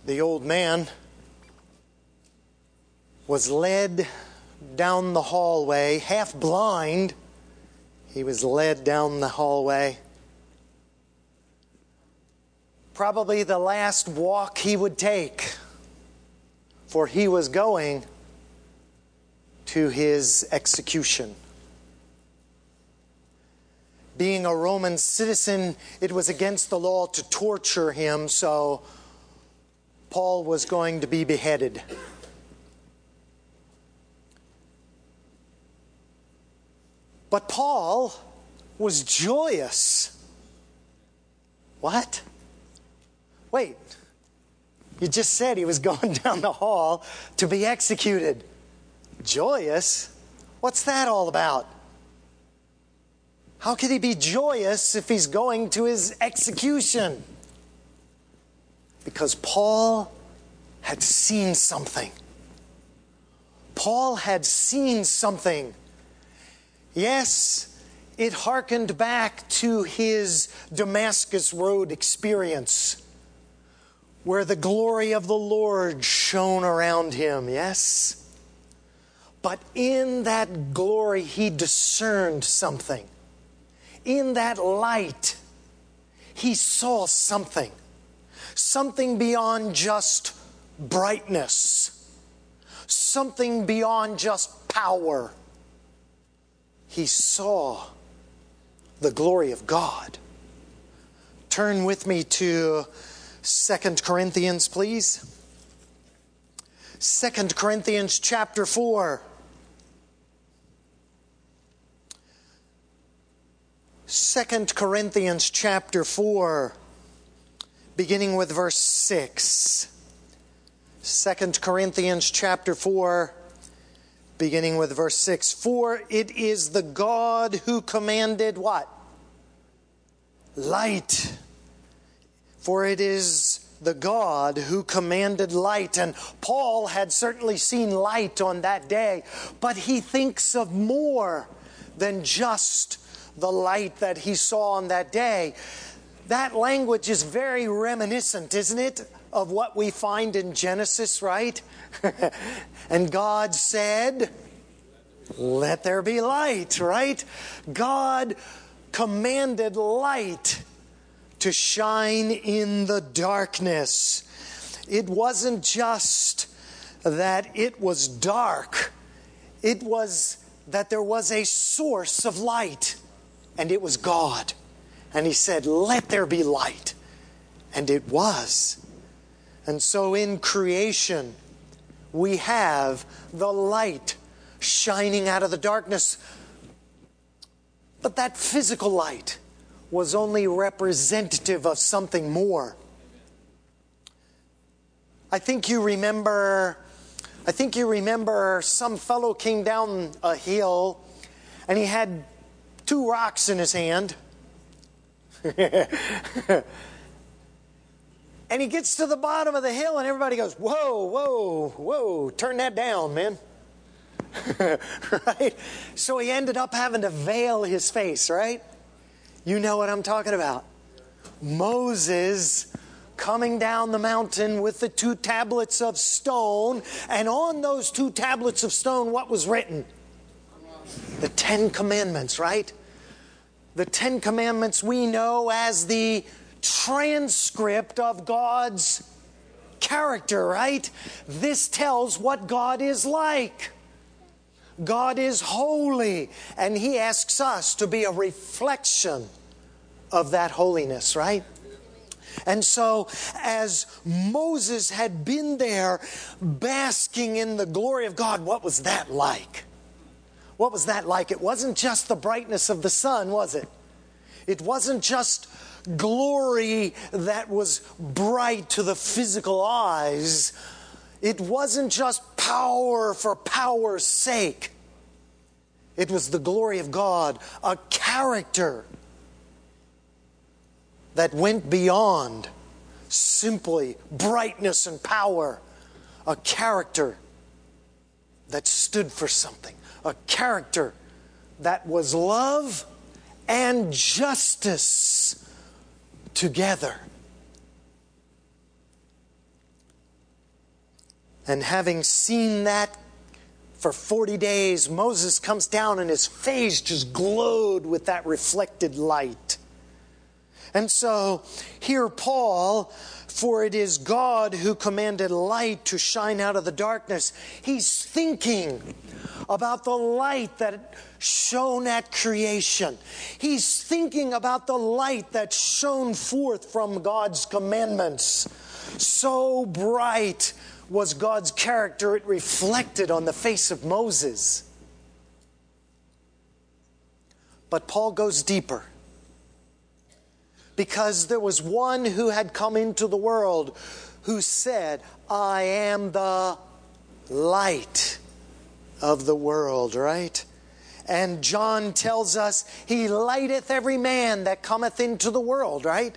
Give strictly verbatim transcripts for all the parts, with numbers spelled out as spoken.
The old man was led down the hallway, half blind. He was led down the hallway. Probably the last walk he would take, for he was going to his execution. Being a Roman citizen, it was against the law to torture him, so Paul was going to be beheaded. But Paul was joyous. What? Wait, you just said he was going down the hall to be executed. Joyous? What's that all about? How could he be joyous if he's going to his execution? Because Paul had seen something. Paul had seen something. Yes, it harkened back to his Damascus Road experience, where the glory of the Lord shone around him, yes? But in that glory, he discerned something. In that light, he saw something. Something beyond just brightness. Something beyond just power. He saw the glory of God. Turn with me to Second Corinthians, please. Second Corinthians chapter four. Second Corinthians chapter four, beginning with verse six. Second Corinthians chapter four, beginning with verse six. For it is the God who commanded what? Light. For it is the God who commanded light. And Paul had certainly seen light on that day, but he thinks of more than just the light that he saw on that day. That language is very reminiscent, isn't it, of what we find in Genesis, right? And God said, let there be light, right? God commanded light to shine in the darkness. It wasn't just that it was dark. It was that there was a source of light, and it was God. And he said, let there be light. And it was. And so in creation, we have the light shining out of the darkness. But that physical light was only representative of something more. I think you remember, I think you remember some fellow came down a hill and he had two rocks in his hand. And he gets to the bottom of the hill and everybody goes, whoa, whoa, whoa, turn that down, man. Right? So he ended up having to veil his face, right? You know what I'm talking about. Moses coming down the mountain with the two tablets of stone, and on those two tablets of stone, what was written? The Ten Commandments, right? The Ten Commandments we know as the transcript of God's character, right? This tells what God is like. God is holy, and He asks us to be a reflection of that holiness, right? And so, as Moses had been there basking in the glory of God, what was that like? What was that like? It wasn't just the brightness of the sun, was it? It wasn't just glory that was bright to the physical eyes. It wasn't just power for power's sake. It was the glory of God, a character that went beyond simply brightness and power. A character that stood for something. A character that was love and justice together. And having seen that for forty days, Moses comes down and his face just glowed with that reflected light. And so here Paul, for it is God who commanded light to shine out of the darkness. He's thinking about the light that shone at creation. He's thinking about the light that shone forth from God's commandments. So bright was God's character, it reflected on the face of Moses. But Paul goes deeper. Because there was one who had come into the world who said, I am the light of the world, right? And John tells us, He lighteth every man that cometh into the world, right?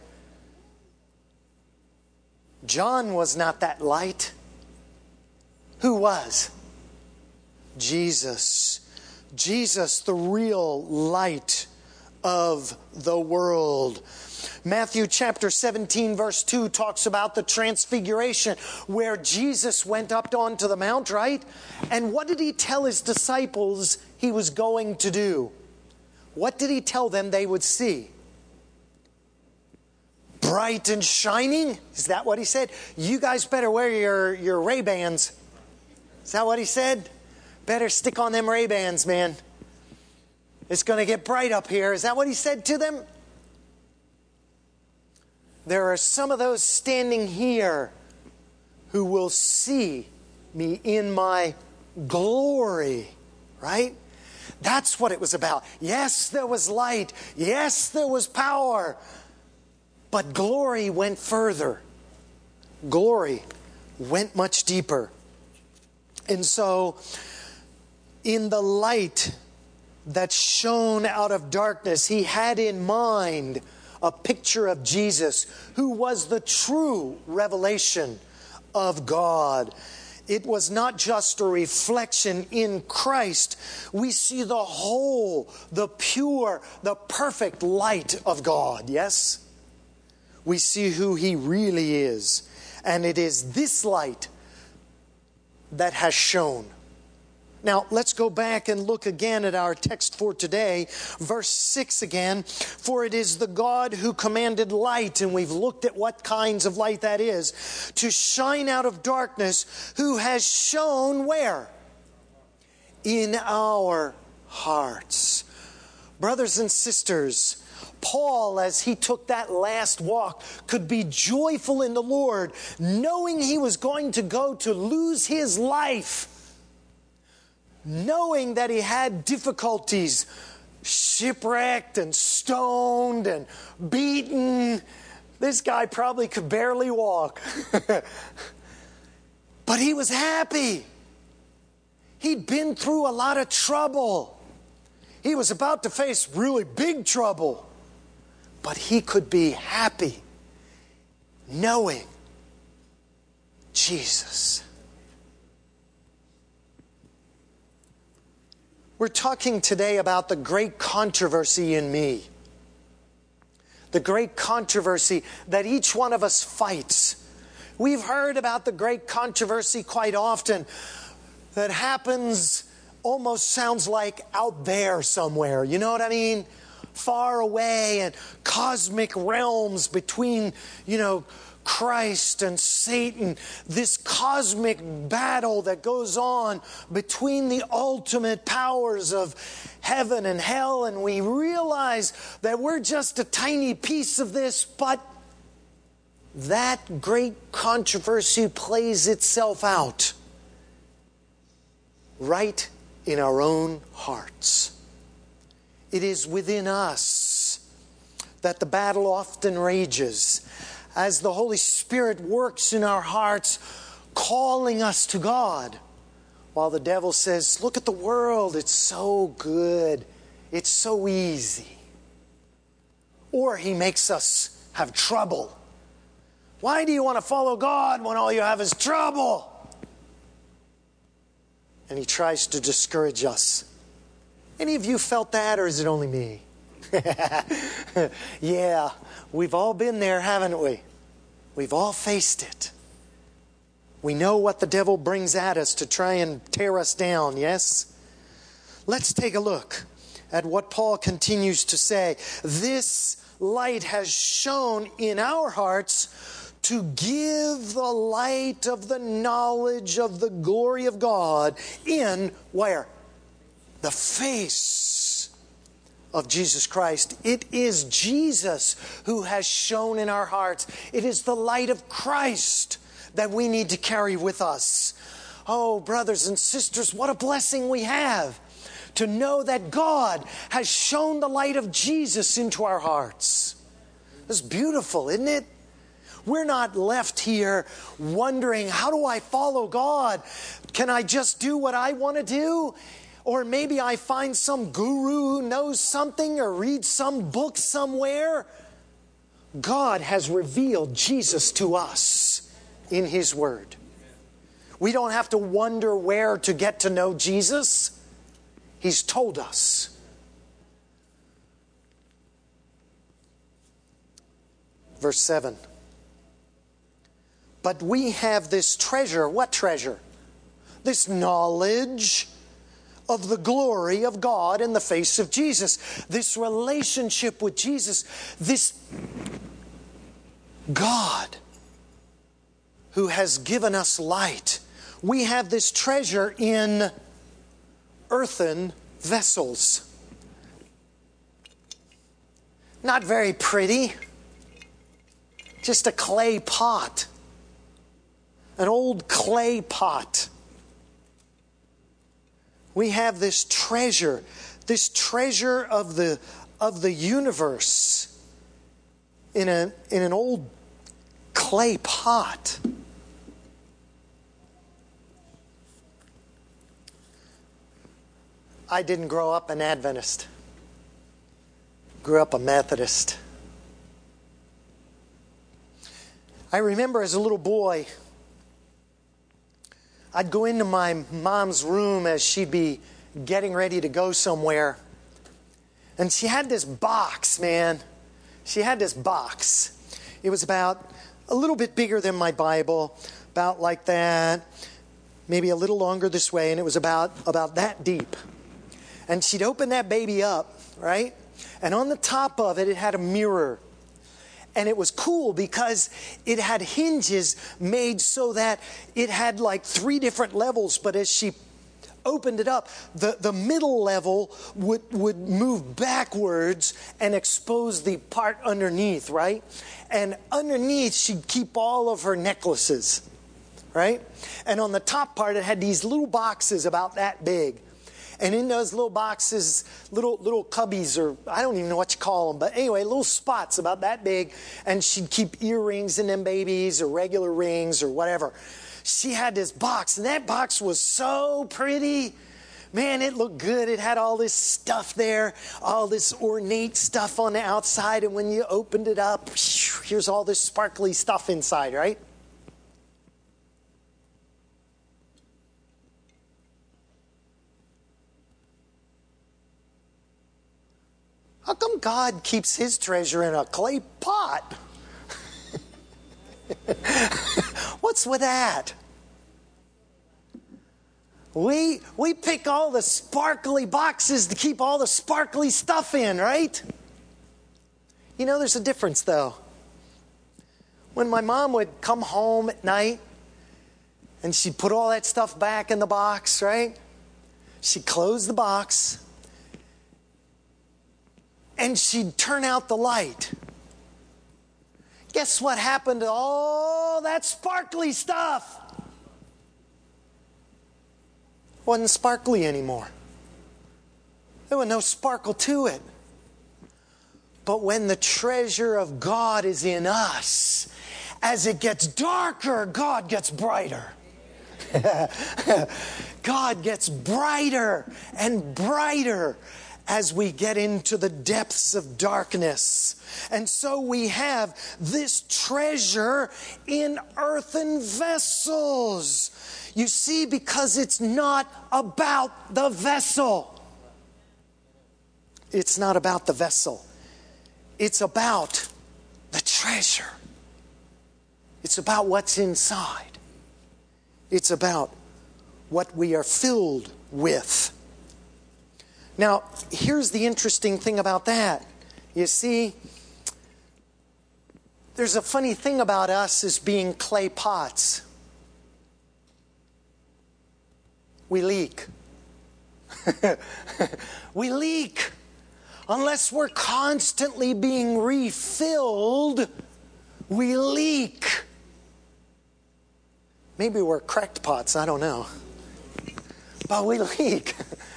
John was not that light. Who was? Jesus. Jesus, the real light of the world. Matthew chapter seventeen verse two talks about the transfiguration where Jesus went up onto the mount, right? And what did He tell His disciples He was going to do? What did He tell them they would see? Bright and shining? Is that what He said? You guys better wear your, your Ray-Bans. Is that what He said? Better stick on them Ray-Bans, man. It's going to get bright up here. Is that what He said to them? There are some of those standing here who will see me in my glory, right? That's what it was about. Yes, there was light. Yes, there was power. But glory went further. Glory went much deeper. And so, in the light that shone out of darkness, He had in mind a picture of Jesus, who was the true revelation of God. It was not just a reflection in Christ. We see the whole, the pure, the perfect light of God, yes? We see who He really is. And it is this light that has shone. Now, let's go back and look again at our text for today. Verse six again. For it is the God who commanded light, and we've looked at what kinds of light that is, to shine out of darkness, who has shone where? In our hearts. Brothers and sisters, Paul, as he took that last walk, could be joyful in the Lord, knowing he was going to go to lose his life. Knowing that he had difficulties, shipwrecked and stoned and beaten. This guy probably could barely walk. But he was happy. He'd been through a lot of trouble. He was about to face really big trouble. But he could be happy knowing Jesus. We're talking today about the great controversy in me. The great controversy that each one of us fights. We've heard about the great controversy quite often that happens, almost sounds like out there somewhere. You know what I mean? Far away and cosmic realms between, you know, Christ and Satan, this cosmic battle that goes on between the ultimate powers of heaven and hell, and we realize that we're just a tiny piece of this, but that great controversy plays itself out right in our own hearts. It is within us that the battle often rages, as the Holy Spirit works in our hearts, calling us to God, while the devil says, look at the world, it's so good, it's so easy. Or he makes us have trouble. Why do you want to follow God when all you have is trouble? And he tries to discourage us. Any of you felt that, or is it only me? Yeah, we've all been there, haven't we? We've all faced it. We know what the devil brings at us to try and tear us down, yes? Let's take a look at what Paul continues to say. This light has shone in our hearts to give the light of the knowledge of the glory of God in where? The face of Jesus Christ. It is Jesus who has shone in our hearts. It is the light of Christ that we need to carry with us. Oh, brothers and sisters, what a blessing we have to know that God has shone the light of Jesus into our hearts. It's beautiful, isn't it? We're not left here wondering, how do I follow God? Can I just do what I want to do? Or maybe I find some guru who knows something or read some book somewhere. God has revealed Jesus to us in His Word. We don't have to wonder where to get to know Jesus. He's told us. Verse seven. But we have this treasure. What treasure? This knowledge of the glory of God in the face of Jesus. This relationship with Jesus. This God who has given us light. We have this treasure in earthen vessels. Not very pretty. Just a clay pot. An old clay pot. We have this treasure, this treasure of the of the universe in a in an old clay pot. I didn't grow up an Adventist. Grew up a Methodist. I remember as a little boy, I'd go into my mom's room as she'd be getting ready to go somewhere. And she had this box, man. She had this box. It was about a little bit bigger than my Bible, about like that, maybe a little longer this way, and it was about, about that deep. And she'd open that baby up, right? And on the top of it, it had a mirror. And it was cool because it had hinges made so that it had like three different levels. But as she opened it up, the, the middle level would, would move backwards and expose the part underneath, right? And underneath, she'd keep all of her necklaces, right? And on the top part, it had these little boxes about that big. And in those little boxes, little little cubbies, or I don't even know what you call them. But anyway, little spots about that big. And she'd keep earrings in them babies, or regular rings, or whatever. She had this box, and that box was so pretty. Man, it looked good. It had all this stuff there, all this ornate stuff on the outside. And when you opened it up, here's all this sparkly stuff inside, right? How come God keeps His treasure in a clay pot? What's with that? We, we pick all the sparkly boxes to keep all the sparkly stuff in, right? You know, there's a difference, though. When my mom would come home at night and she'd put all that stuff back in the box, right? She'd close the box. And she'd turn out the light. Guess what happened to all that sparkly stuff? It wasn't sparkly anymore. There was no sparkle to it. But when the treasure of God is in us, as it gets darker, God gets brighter. God gets brighter and brighter as we get into the depths of darkness. And so we have this treasure in earthen vessels. You see, because it's not about the vessel. It's not about the vessel. It's about the treasure. It's about what's inside. It's about what we are filled with. Now, here's the interesting thing about that. You see, there's a funny thing about us as being clay pots. We leak. We leak. Unless we're constantly being refilled, we leak. Maybe we're cracked pots, I don't know. But we leak.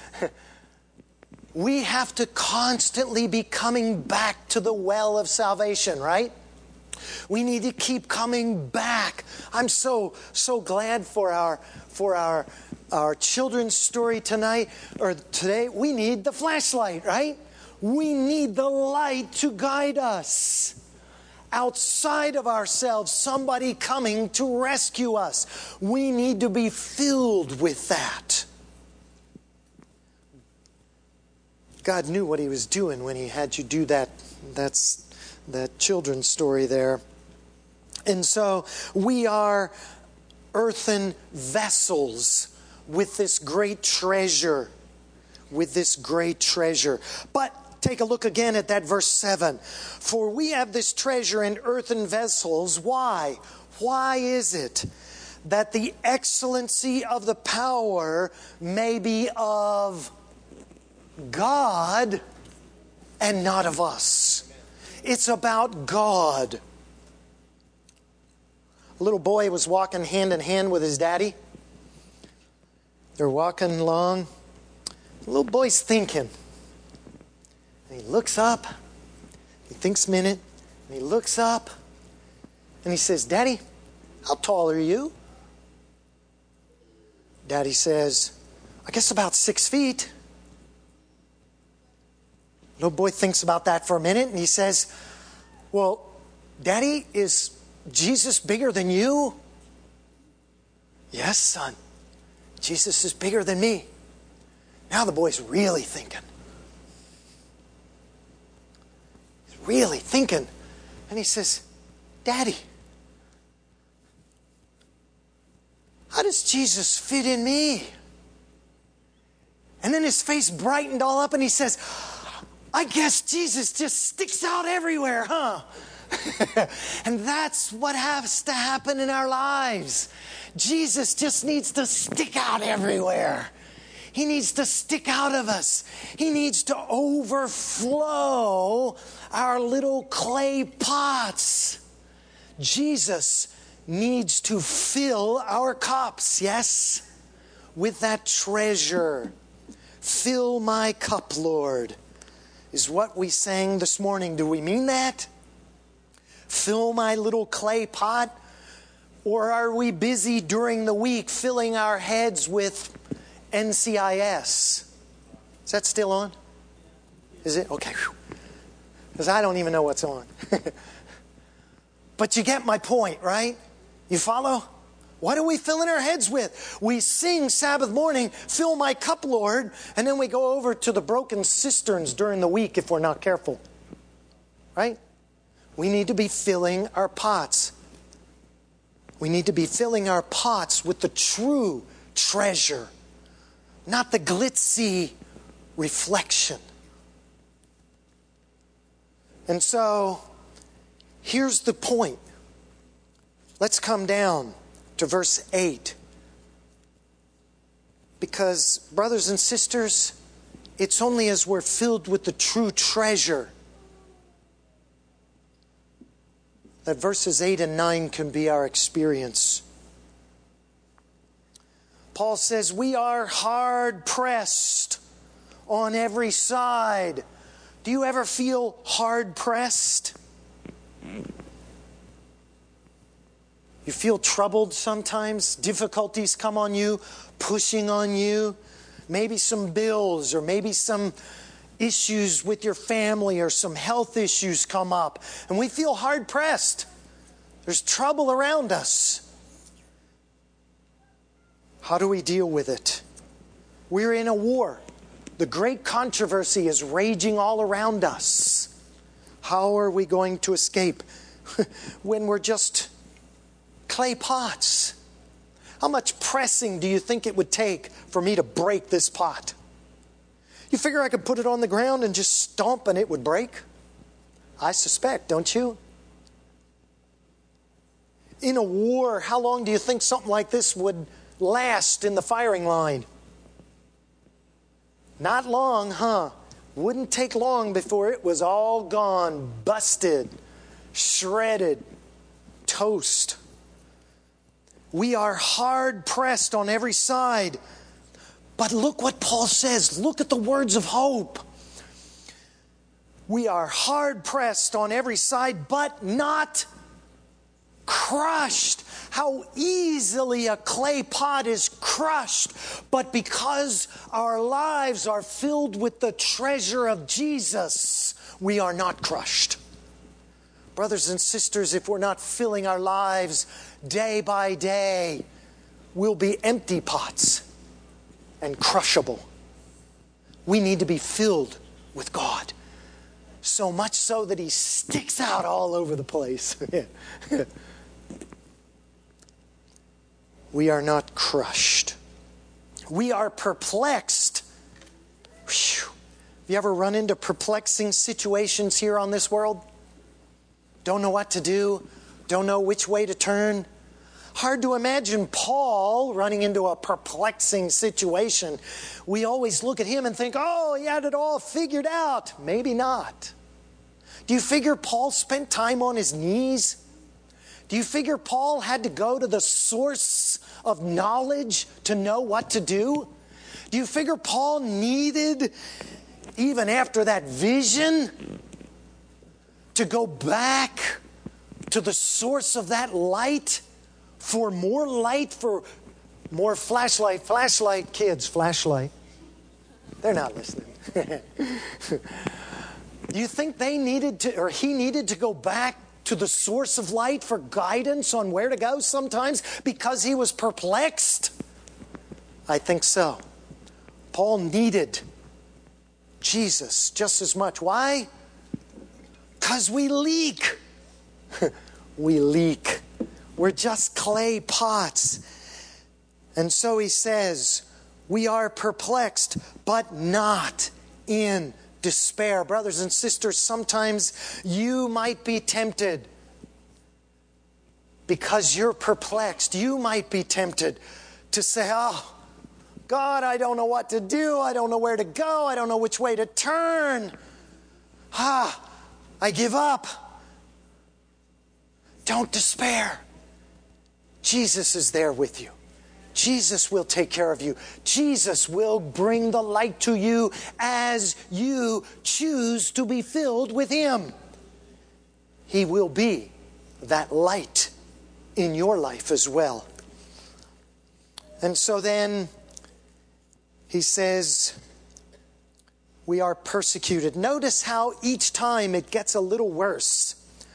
We have to constantly be coming back to the well of salvation, right? We need to keep coming back. I'm so, so glad for our, for our, our children's story tonight, or today. We need the flashlight, right? We need the light to guide us. Outside of ourselves, somebody coming to rescue us. We need to be filled with that. God knew what He was doing when He had you do that. That's that children's story there. And so we are earthen vessels with this great treasure. With this great treasure. But take a look again at that verse seven. For we have this treasure in earthen vessels. Why? Why is it? That the excellency of the power may be of God and not of us. It's about God. A little boy was walking hand in hand with his daddy. They're walking along. The little boy's thinking. And he looks up. He thinks a minute. And he looks up. And he says, Daddy, how tall are you? Daddy says, I guess about six feet. Little boy thinks about that for a minute. And he says, well, Daddy, is Jesus bigger than you? Yes, son. Jesus is bigger than me. Now the boy's really thinking. He's really thinking. And he says, Daddy, how does Jesus fit in me? And then his face brightened all up and he says, I guess Jesus just sticks out everywhere, huh? And that's what has to happen in our lives. Jesus just needs to stick out everywhere. He needs to stick out of us. He needs to overflow our little clay pots. Jesus needs to fill our cups, yes, with that treasure. Fill my cup, Lord, is what we sang this morning. Do we mean that? Fill my little clay pot? Or are we busy during the week filling our heads with N C I S? Is that still on? Is it? Okay. Because I don't even know what's on. But you get my point, right? You follow? What are we filling our heads with? We sing Sabbath morning, fill my cup, Lord, and then we go over to the broken cisterns during the week if we're not careful. Right? We need to be filling our pots. We need to be filling our pots with the true treasure, not the glitzy reflection. And so, here's the point. Let's come down to verse eight. Because, brothers and sisters, it's only as we're filled with the true treasure that verses eight and nine can be our experience. Paul says, we are hard pressed on every side. Do you ever feel hard pressed? You feel troubled sometimes? Difficulties come on you, pushing on you. Maybe some bills or maybe some issues with your family or some health issues come up. And we feel hard pressed. There's trouble around us. How do we deal with it? We're in a war. The great controversy is raging all around us. How are we going to escape when we're just clay pots? How much pressing do you think it would take for me to break this pot? You figure I could put it on the ground and just stomp and it would break? I suspect, don't you? In a war, how long do you think something like this would last in the firing line? Not long, huh? Wouldn't take long before it was all gone, busted, shredded, toast. We are hard pressed on every side. But look what Paul says. Look at the words of hope. We are hard pressed on every side, but not crushed. How easily a clay pot is crushed. But because our lives are filled with the treasure of Jesus, we are not crushed. Brothers and sisters, if we're not filling our lives day by day, we'll be empty pots and crushable. We need to be filled with God. So much so that He sticks out all over the place. We are not crushed. We are perplexed. Whew. Have you ever run into perplexing situations here on this world? Don't know what to do. Don't know which way to turn. Hard to imagine Paul running into a perplexing situation. We always look at him and think, oh, he had it all figured out. Maybe not. Do you figure Paul spent time on his knees? Do you figure Paul had to go to the source of knowledge to know what to do? Do you figure Paul needed, even after that vision, to go back to the source of that light for more light, for more flashlight? Flashlight, kids, flashlight. They're not listening. Do you think they needed to, or he needed to go back to the source of light for guidance on where to go sometimes because he was perplexed? I think so. Paul needed Jesus just as much. Why? Because we leak. We leak. We're just clay pots. And so he says, we are perplexed, but not in despair. Brothers and sisters, sometimes you might be tempted because you're perplexed. You might be tempted to say, oh, God, I don't know what to do. I don't know where to go. I don't know which way to turn. Ah, I give up. Don't despair. Jesus is there with you. Jesus will take care of you. Jesus will bring the light to you as you choose to be filled with Him. He will be that light in your life as well. And so then he says, we are persecuted. Notice how each time it gets a little worse.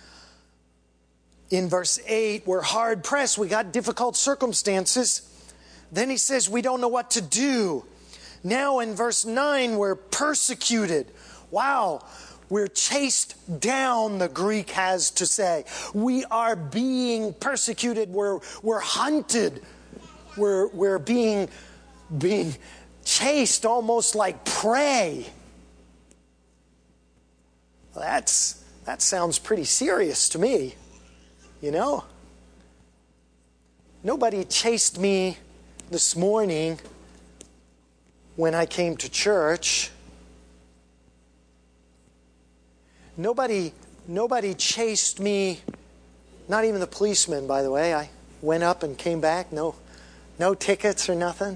In verse eight, we're hard pressed. We got difficult circumstances. Then he says we don't know what to do. Now in verse nine, we're persecuted. Wow, we're chased down, the Greek has to say. We are being persecuted. We're, we're hunted. We're, we're being, being chased almost like prey. Well, that's, that sounds pretty serious to me, you know? Nobody chased me this morning when I came to church. Nobody, nobody chased me, not even the policeman, by the way. I went up and came back. No, no tickets or nothing.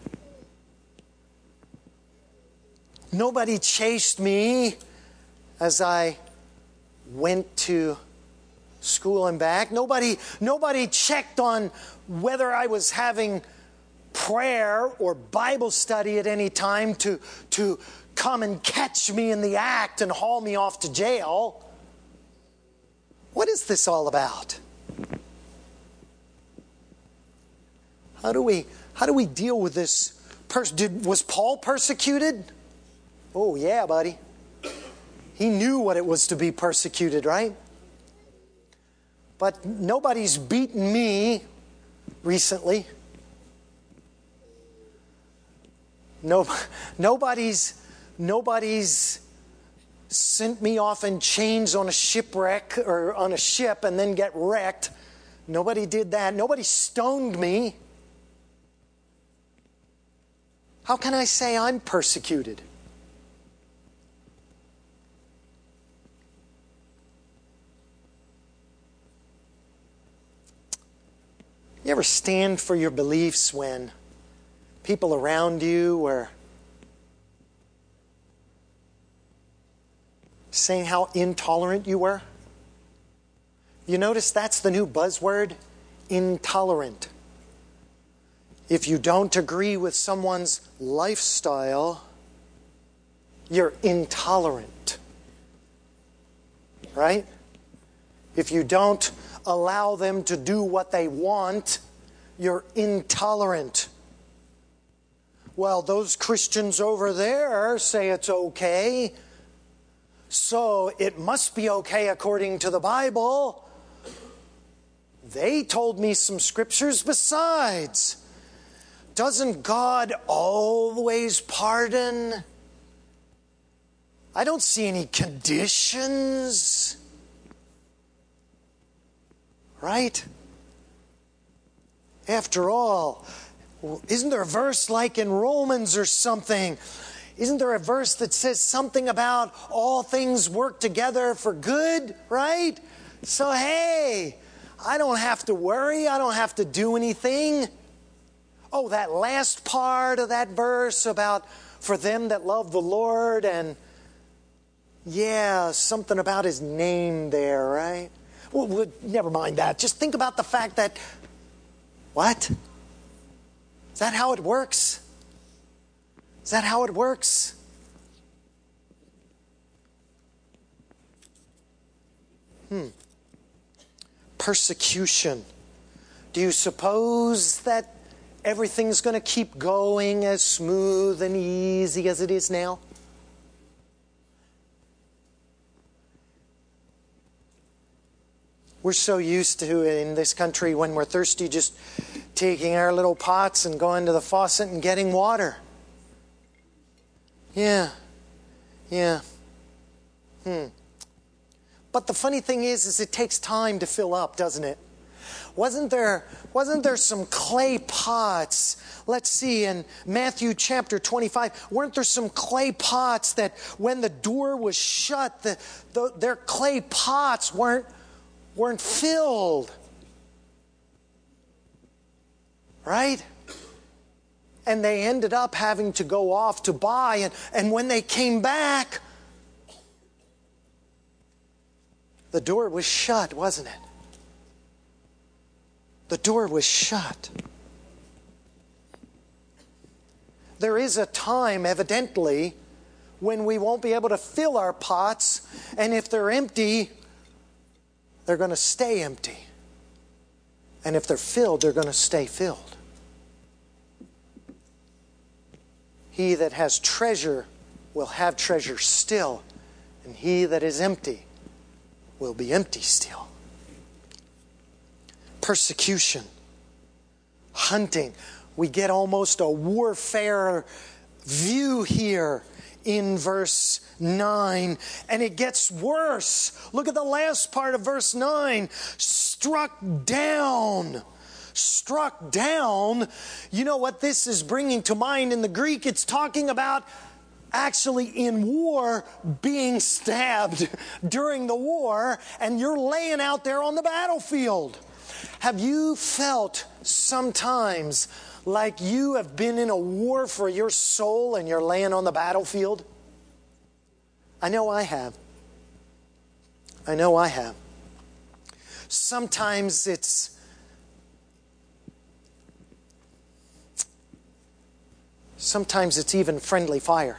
Nobody chased me as I went to school and back. Nobody, nobody checked on whether I was having prayer or Bible study at any time to, to come and catch me in the act and haul me off to jail. What is this all about? How do we, how do we deal with this? Pers- did, was Paul persecuted? Oh, yeah, buddy. He knew what it was to be persecuted, right? But nobody's beaten me recently. No, nobody's, nobody's sent me off in chains on a shipwreck or on a ship and then get wrecked. Nobody did that. Nobody stoned me. How can I say I'm persecuted? You ever stand for your beliefs when people around you were saying how intolerant you were? You notice that's the new buzzword, intolerant. If you don't agree with someone's lifestyle, you're intolerant. Right? If you don't allow them to do what they want, you're intolerant. Well, those Christians over there say it's okay, so it must be okay according to the Bible. They told me some scriptures besides. Doesn't God always pardon? I don't see any conditions. Right? After all, isn't there a verse like in Romans or something? Isn't there a verse that says something about all things work together for good, right? So hey, I don't have to worry. I don't have to do anything. Oh, that last part of that verse about for them that love the Lord, and yeah, something about His name there, right? Well, well, never mind that. Just think about the fact that, what? Is that how it works? Is that how it works? Hmm. Persecution. Do you suppose that everything's going to keep going as smooth and easy as it is now? We're so used to, in this country, when we're thirsty, just taking our little pots and going to the faucet and getting water. Yeah. Yeah. Hmm. But the funny thing is, is it takes time to fill up, doesn't it? Wasn't there, wasn't there some clay pots? Let's see, in Matthew chapter twenty-five, weren't there some clay pots that when the door was shut, the, the, their clay pots weren't, weren't filled? Right? And they ended up having to go off to buy, and, and when they came back, the door was shut, wasn't it? The door was shut. There is a time, evidently, when we won't be able to fill our pots, and if they're empty, they're going to stay empty. And if they're filled, they're going to stay filled. He that has treasure will have treasure still, and he that is empty will be empty still. Persecution, hunting. We get almost a warfare view here in verse nine, and it gets worse. Look at the last part of verse nine. Struck down. Struck down. You know what this is bringing to mind in the Greek? It's talking about actually in war being stabbed during the war, and you're laying out there on the battlefield. Have you felt sometimes like you have been in a war for your soul and you're laying on the battlefield? I know I have. I know I have. Sometimes it's sometimes it's even friendly fire.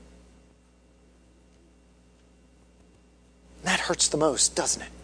That hurts the most, doesn't it?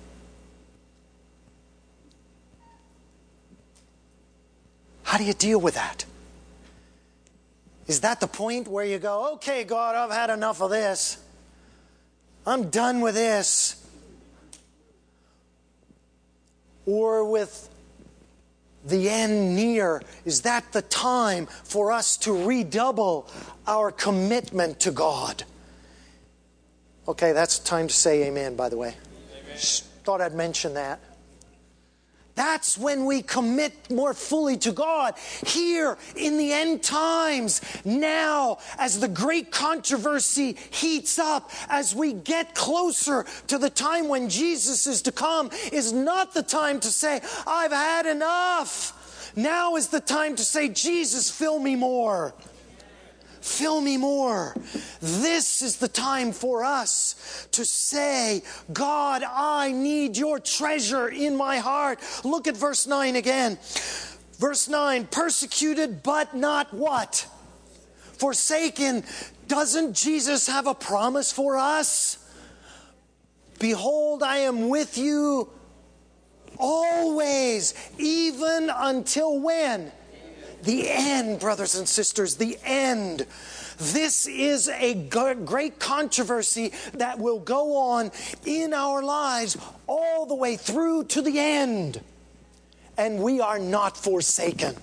How do you deal with that? Is that the point where you go, okay, God, I've had enough of this. I'm done with this. Or with the end near? Is that the time for us to redouble our commitment to God? Okay, that's time to say amen, by the way. Amen. Just thought I'd mention that. That's when we commit more fully to God. Here in the end times, now, as the great controversy heats up, as we get closer to the time when Jesus is to come, is not the time to say, I've had enough. Now is the time to say, Jesus, fill me more. Fill me more. This is the time for us to say, God, I need your treasure in my heart. Look at verse nine again. Verse nine, persecuted but not what? Forsaken. Doesn't Jesus have a promise for us? Behold, I am with you always, even until when? The end, brothers and sisters, the end. This is a great controversy that will go on in our lives all the way through to the end. And we are not forsaken.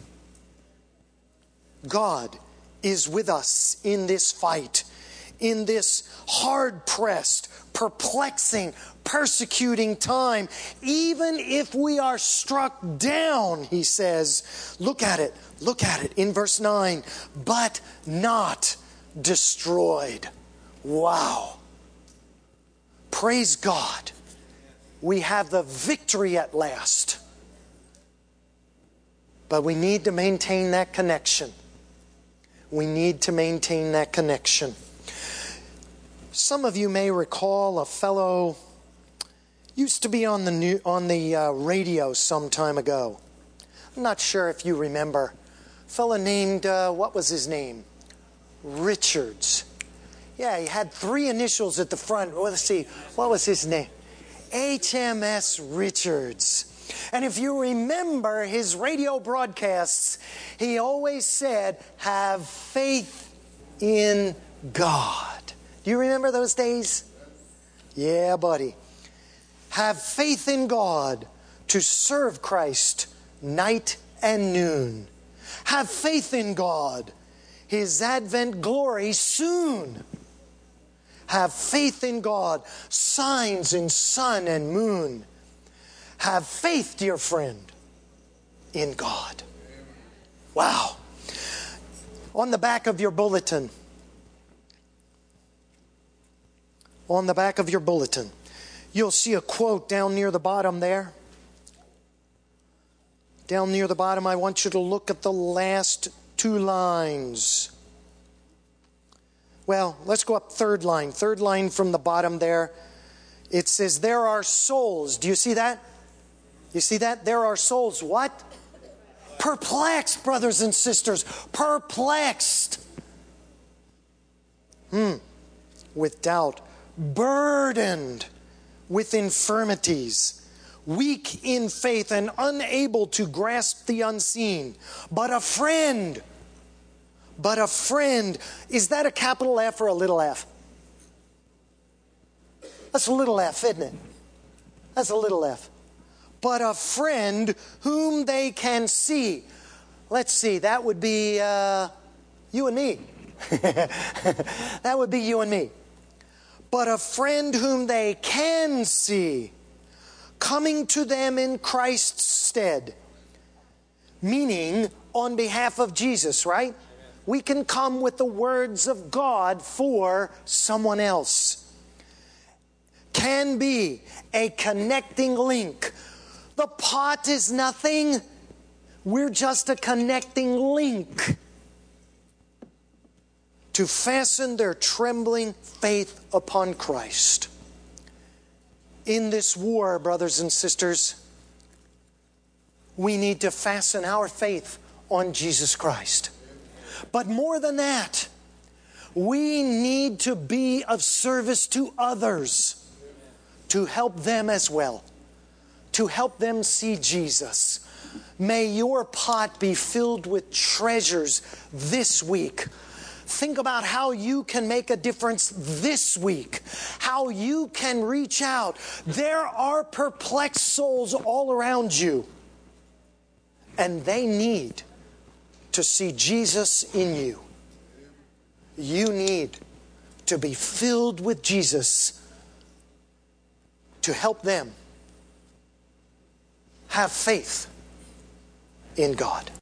God is with us in this fight, in this hard-pressed, perplexing, persecuting time. Even if we are struck down, he says, look at it, look at it in verse nine, but not destroyed. Wow. Praise God. We have the victory at last. But we need to maintain that connection. We need to maintain that connection. Some of you may recall a fellow used to be on the new, on the uh, radio some time ago. I'm not sure if you remember. A fellow named, uh, what was his name? Richards. Yeah, he had three initials at the front. Well, let's see, what was his name? H M S Richards. And if you remember his radio broadcasts, he always said, have faith in God. Do you remember those days? Yeah, buddy. Have faith in God to serve Christ night and noon. Have faith in God. His advent glory soon. Have faith in God. Signs in sun and moon. Have faith, dear friend, in God. Wow. On the back of your bulletin, on the back of your bulletin, you'll see a quote down near the bottom there. Down near the bottom, I want you to look at the last two lines. Well, let's go up third line. Third line from the bottom there. It says, there are souls. Do you see that? You see that? There are souls. What? Perplexed, brothers and sisters. Perplexed. Hmm. With doubt. Burdened with infirmities. Weak in faith and unable to grasp the unseen. But a friend. But a friend. Is that a capital F or a little f? That's a little f, isn't it? That's a little f. But a friend whom they can see. Let's see, that would be uh, you and me. That would be you and me. But a friend whom they can see, coming to them in Christ's stead. Meaning, on behalf of Jesus, right? We can come with the words of God for someone else. Can be a connecting link. The pot is nothing. We're just a connecting link to fasten their trembling faith upon Christ. In this war, brothers and sisters, we need to fasten our faith on Jesus Christ. But more than that, we need to be of service to others to help them as well. To help them see Jesus. May your pot be filled with treasures this week. Think about how you can make a difference this week. How you can reach out. There are perplexed souls all around you. and they need to see Jesus in you. You need to be filled with Jesus to help them have faith in God.